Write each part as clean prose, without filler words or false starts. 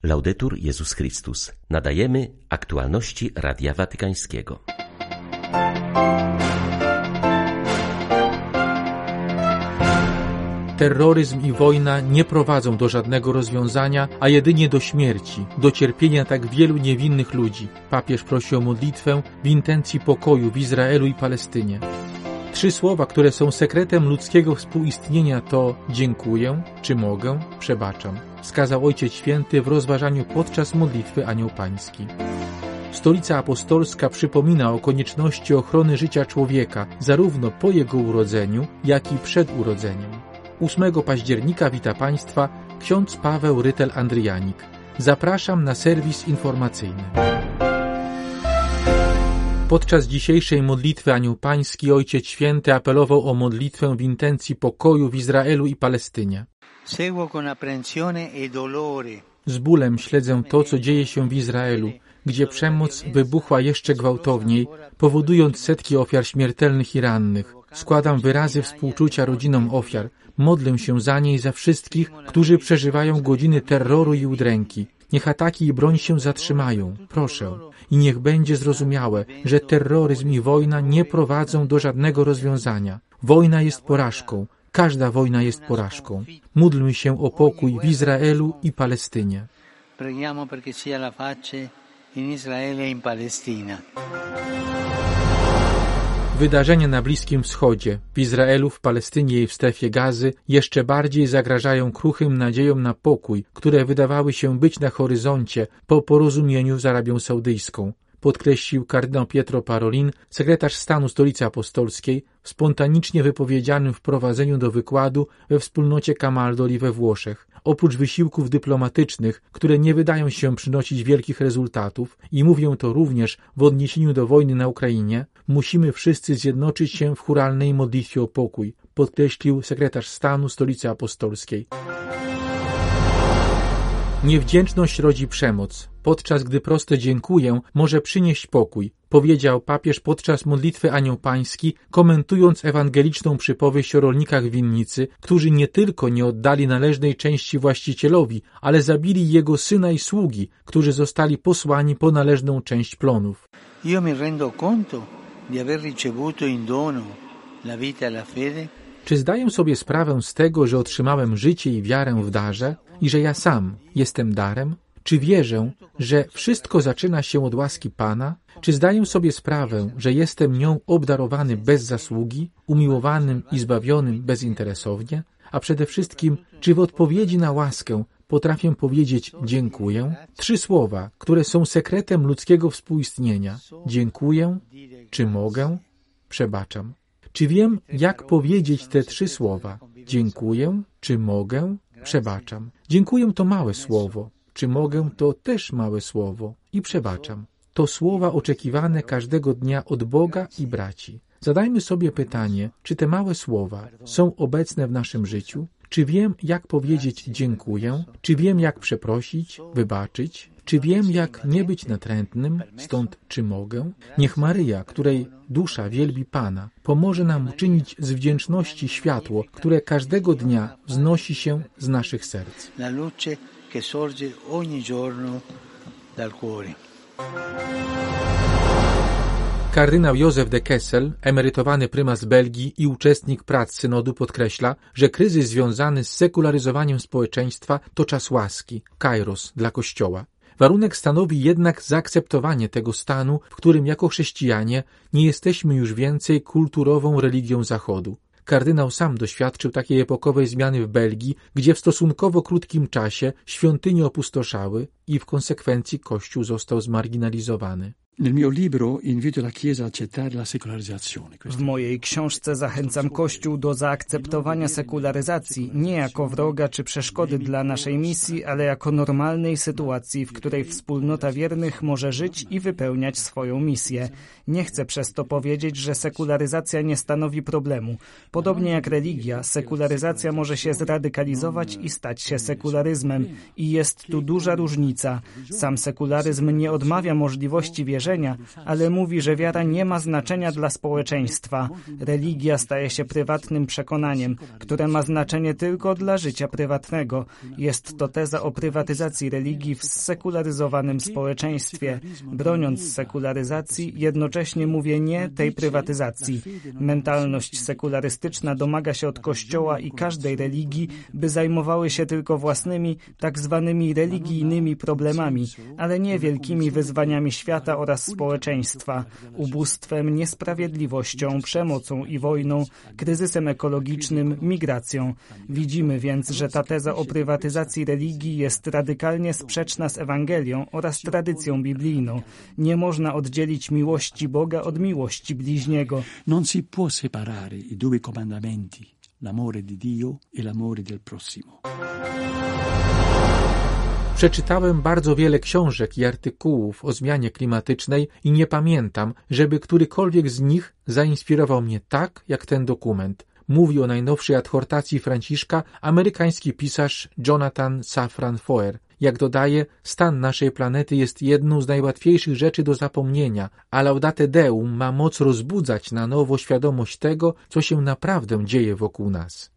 Laudetur Jezus Chrystus. Nadajemy aktualności Radia Watykańskiego. Terroryzm i wojna nie prowadzą do żadnego rozwiązania, a jedynie do śmierci, do cierpienia tak wielu niewinnych ludzi. Papież prosi o modlitwę w intencji pokoju w Izraelu i Palestynie. 3 słowa, które są sekretem ludzkiego współistnienia to dziękuję, czy mogę, przebaczam, wskazał Ojciec Święty w rozważaniu podczas modlitwy Anioł Pański. Stolica Apostolska przypomina o konieczności ochrony życia człowieka, zarówno po jego urodzeniu, jak i przed urodzeniem. 8 października wita Państwa ksiądz Paweł Rytel-Andryjanik. Zapraszam na serwis informacyjny. Podczas dzisiejszej modlitwy Anioł Pański Ojciec Święty apelował o modlitwę w intencji pokoju w Izraelu i Palestynie. Z bólem śledzę to, co dzieje się w Izraelu, gdzie przemoc wybuchła jeszcze gwałtowniej, powodując setki ofiar śmiertelnych i rannych. Składam wyrazy współczucia rodzinom ofiar. Modlę się za nie i za wszystkich, którzy przeżywają godziny terroru i udręki. Niech ataki i broń się zatrzymają, proszę. I niech będzie zrozumiałe, że terroryzm i wojna nie prowadzą do żadnego rozwiązania. Wojna jest porażką. Każda wojna jest porażką. Módlmy się o pokój w Izraelu i Palestynie. Preghiamo perché sia la pace in Israele e in Palestina. Wydarzenia na Bliskim Wschodzie, w Izraelu, w Palestynie i w strefie Gazy jeszcze bardziej zagrażają kruchym nadziejom na pokój, które wydawały się być na horyzoncie po porozumieniu z Arabią Saudyjską, podkreślił kardynał Pietro Parolin, sekretarz stanu Stolicy Apostolskiej, w spontanicznie wypowiedzianym wprowadzeniu do wykładu we wspólnocie Camaldoli we Włoszech. Oprócz wysiłków dyplomatycznych, które nie wydają się przynosić wielkich rezultatów i mówię to również w odniesieniu do wojny na Ukrainie, musimy wszyscy zjednoczyć się w chóralnej modlitwie o pokój, podkreślił sekretarz stanu Stolicy Apostolskiej. Niewdzięczność rodzi przemoc, podczas gdy proste dziękuję może przynieść pokój, powiedział papież podczas modlitwy Anioł Pański, komentując ewangeliczną przypowieść o rolnikach w winnicy, którzy nie tylko nie oddali należnej części właścicielowi, ale zabili jego syna i sługi, którzy zostali posłani po należną część plonów. Io mi rendo conto di aver ricevuto in dono la vita e la fede. Czy zdaję sobie sprawę z tego, że otrzymałem życie i wiarę w darze i że ja sam jestem darem? Czy wierzę, że wszystko zaczyna się od łaski Pana? Czy zdaję sobie sprawę, że jestem nią obdarowany bez zasługi, umiłowanym i zbawionym bezinteresownie? A przede wszystkim, czy w odpowiedzi na łaskę potrafię powiedzieć dziękuję? 3 słowa, które są sekretem ludzkiego współistnienia. Dziękuję, czy mogę, przebaczam. Czy wiem, jak powiedzieć te 3 słowa? Dziękuję, czy mogę, przebaczam. Dziękuję to małe słowo. Czy mogę to też małe słowo i przebaczam. To słowa oczekiwane każdego dnia od Boga i braci. Zadajmy sobie pytanie, czy te małe słowa są obecne w naszym życiu? Czy wiem, jak powiedzieć dziękuję? Czy wiem, jak przeprosić, wybaczyć? Czy wiem, jak nie być natrętnym? Stąd czy mogę? Niech Maryja, której dusza wielbi Pana, pomoże nam uczynić z wdzięczności światło, które każdego dnia wznosi się z naszych serc. La luce che sorge ogni giorno dal cuore. Kardynał Józef de Kessel, emerytowany prymas Belgii i uczestnik prac synodu, podkreśla, że kryzys związany z sekularyzowaniem społeczeństwa to czas łaski, kairos dla Kościoła. Warunek stanowi jednak zaakceptowanie tego stanu, w którym jako chrześcijanie nie jesteśmy już więcej kulturową religią Zachodu. Kardynał sam doświadczył takiej epokowej zmiany w Belgii, gdzie w stosunkowo krótkim czasie świątynie opustoszały i w konsekwencji Kościół został zmarginalizowany. W mojej książce zachęcam Kościół do zaakceptowania sekularyzacji nie jako wroga czy przeszkody dla naszej misji, ale jako normalnej sytuacji, w której wspólnota wiernych może żyć i wypełniać swoją misję. Nie chcę przez to powiedzieć, że sekularyzacja nie stanowi problemu. Podobnie jak religia, sekularyzacja może się zradykalizować i stać się sekularyzmem. I jest tu duża różnica. Sam sekularyzm nie odmawia możliwości wierzenia wierzenia, ale mówi, że wiara nie ma znaczenia dla społeczeństwa. Religia staje się prywatnym przekonaniem, które ma znaczenie tylko dla życia prywatnego. Jest to teza o prywatyzacji religii w zsekularyzowanym społeczeństwie. Broniąc sekularyzacji, jednocześnie mówię nie tej prywatyzacji. Mentalność sekularystyczna domaga się od Kościoła i każdej religii, by zajmowały się tylko własnymi, tak zwanymi religijnymi problemami, ale nie wielkimi wyzwaniami świata oraz społeczeństwa, ubóstwem, niesprawiedliwością, przemocą i wojną, kryzysem ekologicznym, migracją. Widzimy więc, że ta teza o prywatyzacji religii jest radykalnie sprzeczna z Ewangelią oraz tradycją biblijną. Nie można oddzielić miłości Boga od miłości bliźniego. Non si può separare i due comandamenti, l'amore di Dio e l'amore del prossimo. Przeczytałem bardzo wiele książek i artykułów o zmianie klimatycznej i nie pamiętam, żeby którykolwiek z nich zainspirował mnie tak, jak ten dokument. Mówi o najnowszej adhortacji Franciszka amerykański pisarz Jonathan Safran Foer. Jak dodaje, stan naszej planety jest jedną z najłatwiejszych rzeczy do zapomnienia, a Laudate Deum ma moc rozbudzać na nowo świadomość tego, co się naprawdę dzieje wokół nas.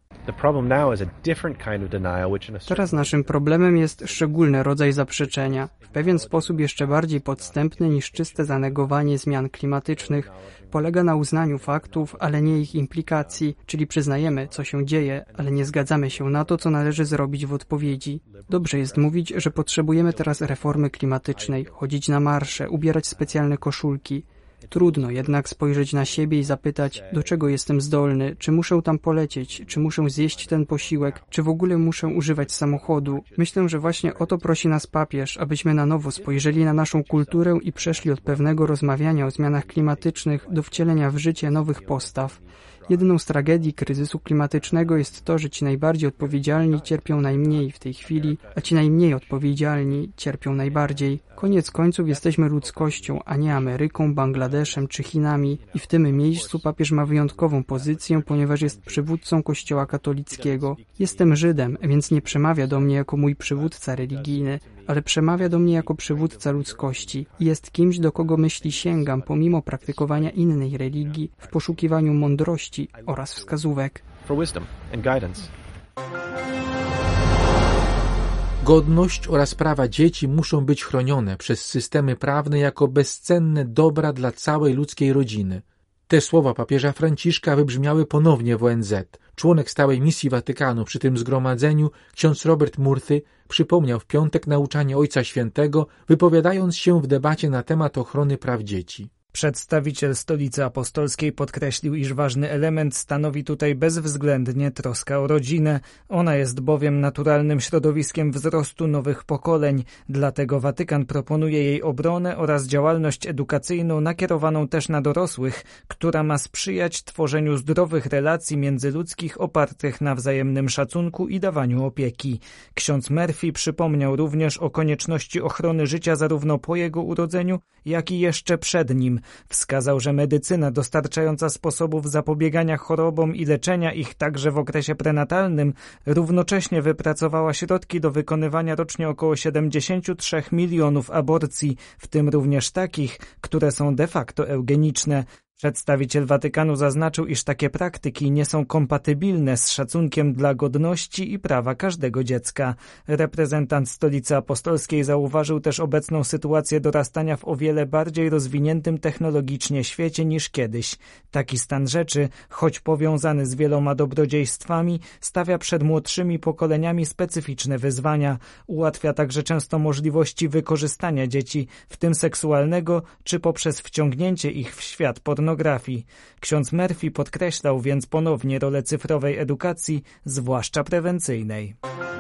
Teraz naszym problemem jest szczególny rodzaj zaprzeczenia, w pewien sposób jeszcze bardziej podstępny niż czyste zanegowanie zmian klimatycznych. Polega na uznaniu faktów, ale nie ich implikacji, czyli przyznajemy, co się dzieje, ale nie zgadzamy się na to, co należy zrobić w odpowiedzi. Dobrze jest mówić, że potrzebujemy teraz reformy klimatycznej, chodzić na marsze, ubierać specjalne koszulki. Trudno jednak spojrzeć na siebie i zapytać, do czego jestem zdolny, czy muszę tam polecieć, czy muszę zjeść ten posiłek, czy w ogóle muszę używać samochodu. Myślę, że właśnie o to prosi nas papież, abyśmy na nowo spojrzeli na naszą kulturę i przeszli od pewnego rozmawiania o zmianach klimatycznych do wcielenia w życie nowych postaw. Jedną z tragedii kryzysu klimatycznego jest to, że ci najbardziej odpowiedzialni cierpią najmniej w tej chwili, a ci najmniej odpowiedzialni cierpią najbardziej. Koniec końców jesteśmy ludzkością, a nie Ameryką, Bangladeszem czy Chinami i w tym miejscu papież ma wyjątkową pozycję, ponieważ jest przywódcą Kościoła katolickiego. Jestem Żydem, więc nie przemawia do mnie jako mój przywódca religijny, ale przemawia do mnie jako przywódca ludzkości i jest kimś, do kogo myśli sięgam pomimo praktykowania innej religii w poszukiwaniu mądrości oraz wskazówek. Godność oraz prawa dzieci muszą być chronione przez systemy prawne jako bezcenne dobra dla całej ludzkiej rodziny. Te słowa papieża Franciszka wybrzmiały ponownie w ONZ. Członek stałej misji Watykanu przy tym zgromadzeniu, ksiądz Robert Murthy, przypomniał w piątek nauczanie Ojca Świętego, wypowiadając się w debacie na temat ochrony praw dzieci. Przedstawiciel Stolicy Apostolskiej podkreślił, iż ważny element stanowi tutaj bezwzględnie troska o rodzinę. Ona jest bowiem naturalnym środowiskiem wzrostu nowych pokoleń. Dlatego Watykan proponuje jej obronę oraz działalność edukacyjną nakierowaną też na dorosłych, która ma sprzyjać tworzeniu zdrowych relacji międzyludzkich opartych na wzajemnym szacunku i dawaniu opieki. Ksiądz Murphy przypomniał również o konieczności ochrony życia zarówno po jego urodzeniu, jak i jeszcze przed nim. Wskazał, że medycyna dostarczająca sposobów zapobiegania chorobom i leczenia ich także w okresie prenatalnym równocześnie wypracowała środki do wykonywania rocznie około 73 milionów aborcji, w tym również takich, które są de facto eugeniczne. Przedstawiciel Watykanu zaznaczył, iż takie praktyki nie są kompatybilne z szacunkiem dla godności i prawa każdego dziecka. Reprezentant Stolicy Apostolskiej zauważył też obecną sytuację dorastania w o wiele bardziej rozwiniętym technologicznie świecie niż kiedyś. Taki stan rzeczy, choć powiązany z wieloma dobrodziejstwami, stawia przed młodszymi pokoleniami specyficzne wyzwania. Ułatwia także często możliwości wykorzystania dzieci, w tym seksualnego, czy poprzez wciągnięcie ich w świat pornografii. Ksiądz Murphy podkreślał więc ponownie rolę cyfrowej edukacji, zwłaszcza prewencyjnej.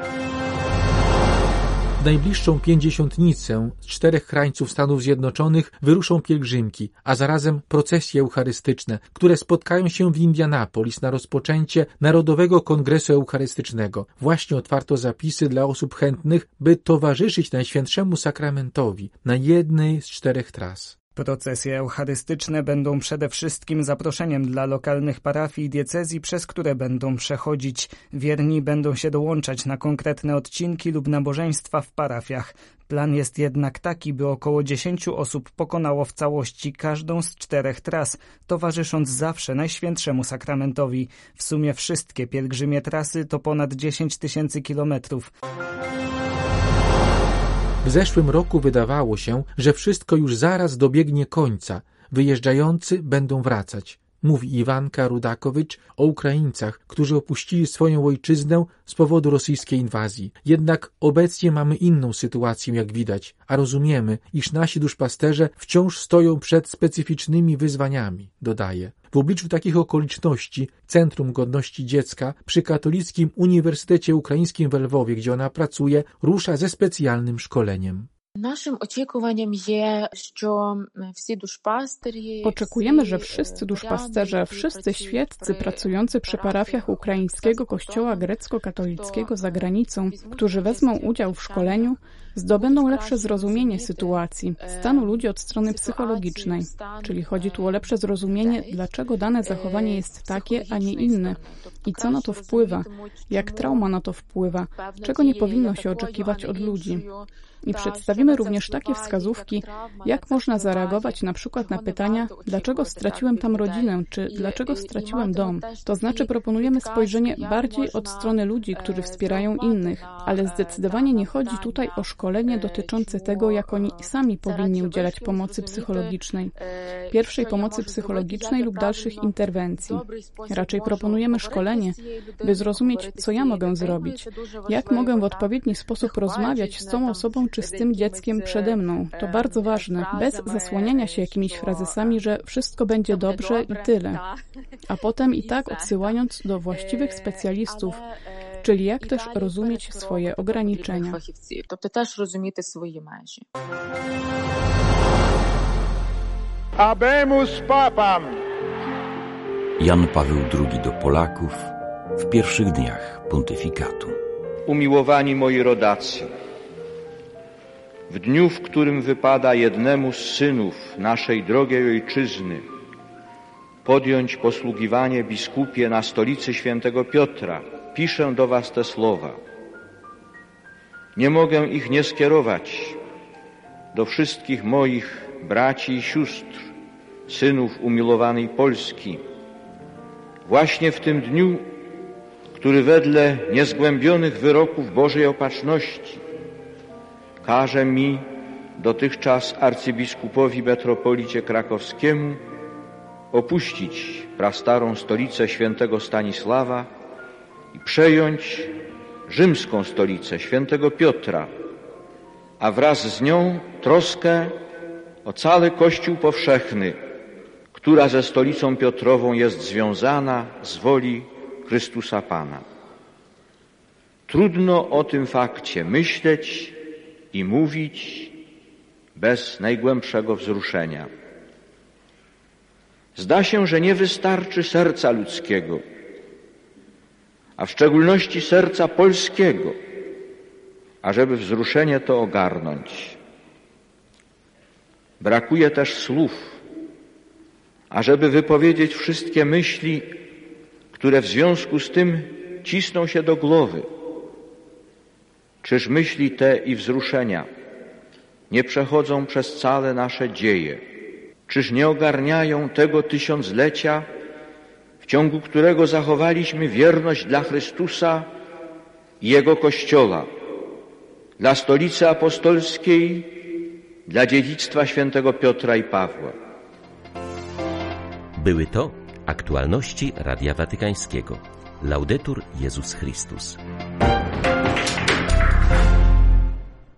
W najbliższą pięćdziesiątnicę z 4 krańców Stanów Zjednoczonych wyruszą pielgrzymki, a zarazem procesje eucharystyczne, które spotkają się w Indianapolis na rozpoczęcie Narodowego Kongresu Eucharystycznego. Właśnie otwarto zapisy dla osób chętnych, by towarzyszyć Najświętszemu Sakramentowi na jednej z 4 tras. Procesje eucharystyczne będą przede wszystkim zaproszeniem dla lokalnych parafii i diecezji, przez które będą przechodzić. Wierni będą się dołączać na konkretne odcinki lub nabożeństwa w parafiach. Plan jest jednak taki, by około 10 osób pokonało w całości każdą z 4 tras, towarzysząc zawsze Najświętszemu Sakramentowi. W sumie wszystkie pielgrzymie trasy to ponad 10 000 kilometrów. W zeszłym roku wydawało się, że wszystko już zaraz dobiegnie końca. Wyjeżdżający będą wracać. Mówi Iwanka Rudakowicz o Ukraińcach, którzy opuścili swoją ojczyznę z powodu rosyjskiej inwazji. Jednak obecnie mamy inną sytuację, jak widać, a rozumiemy, iż nasi duszpasterze wciąż stoją przed specyficznymi wyzwaniami, dodaje. W obliczu takich okoliczności Centrum Godności Dziecka przy Katolickim Uniwersytecie Ukraińskim w Lwowie, gdzie ona pracuje, rusza ze specjalnym szkoleniem. Oczekujemy, że wszyscy duszpasterze, wszyscy świeccy pracujący przy parafiach Ukraińskiego Kościoła Grecko-Katolickiego za granicą, którzy wezmą udział w szkoleniu, zdobędą lepsze zrozumienie sytuacji, stanu ludzi od strony psychologicznej. Czyli chodzi tu o lepsze zrozumienie, dlaczego dane zachowanie jest takie, a nie inne i co na to wpływa, jak trauma na to wpływa, czego nie powinno się oczekiwać od ludzi. I przedstawimy również takie wskazówki, jak można zareagować na przykład na pytania, dlaczego straciłem tam rodzinę, czy dlaczego straciłem dom. To znaczy proponujemy spojrzenie bardziej od strony ludzi, którzy wspierają innych, ale zdecydowanie nie chodzi tutaj o szkolenie dotyczące tego, jak oni sami powinni udzielać pomocy psychologicznej, pierwszej pomocy psychologicznej lub dalszych interwencji. Raczej proponujemy szkolenie, by zrozumieć, co ja mogę zrobić, jak mogę w odpowiedni sposób rozmawiać z tą osobą czy z tym dzieckiem przede mną. To bardzo ważne, bez zasłaniania się jakimiś frazesami, że wszystko będzie dobrze i tyle. A potem i tak odsyłając do właściwych specjalistów, czyli jak też rozumieć swoje ograniczenia. Тобто теж розуміти свої межі. Habemus Papam! Jan Paweł II do Polaków w pierwszych dniach pontyfikatu. Umiłowani moi rodacy, w dniu, w którym wypada jednemu z synów naszej drogiej ojczyzny podjąć posługiwanie biskupie na stolicy świętego Piotra, piszę do was te słowa. Nie mogę ich nie skierować do wszystkich moich braci i sióstr, synów umiłowanej Polski, właśnie w tym dniu, który wedle niezgłębionych wyroków Bożej Opatrzności każe mi, dotychczas arcybiskupowi metropolicie krakowskiemu, opuścić prastarą stolicę świętego Stanisława i przejąć rzymską stolicę świętego Piotra, a wraz z nią troskę o cały Kościół powszechny, która ze stolicą Piotrową jest związana z woli Chrystusa Pana. Trudno o tym fakcie myśleć i mówić bez najgłębszego wzruszenia. Zda się, że nie wystarczy serca ludzkiego, a w szczególności serca polskiego, ażeby wzruszenie to ogarnąć. Brakuje też słów, ażeby wypowiedzieć wszystkie myśli, które w związku z tym cisną się do głowy. Czyż myśli te i wzruszenia nie przechodzą przez całe nasze dzieje? Czyż nie ogarniają tego tysiąclecia, w ciągu którego zachowaliśmy wierność dla Chrystusa i Jego Kościoła, dla Stolicy Apostolskiej, dla dziedzictwa świętego Piotra i Pawła? Były to aktualności Radia Watykańskiego. Laudetur Jezus Chrystus.